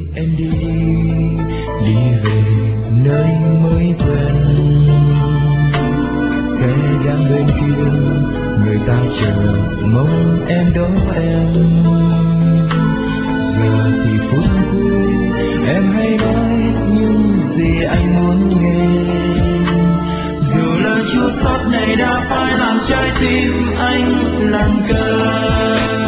em đi, đi về nơi mới quen. Kẻ đang bên kia, người ta chờ mong em đón em. Giờ thì phút cuối, em hãy nói những gì anh muốn nghe. Dù lời chua xót này đã phải làm trái tim anh lặng cờ.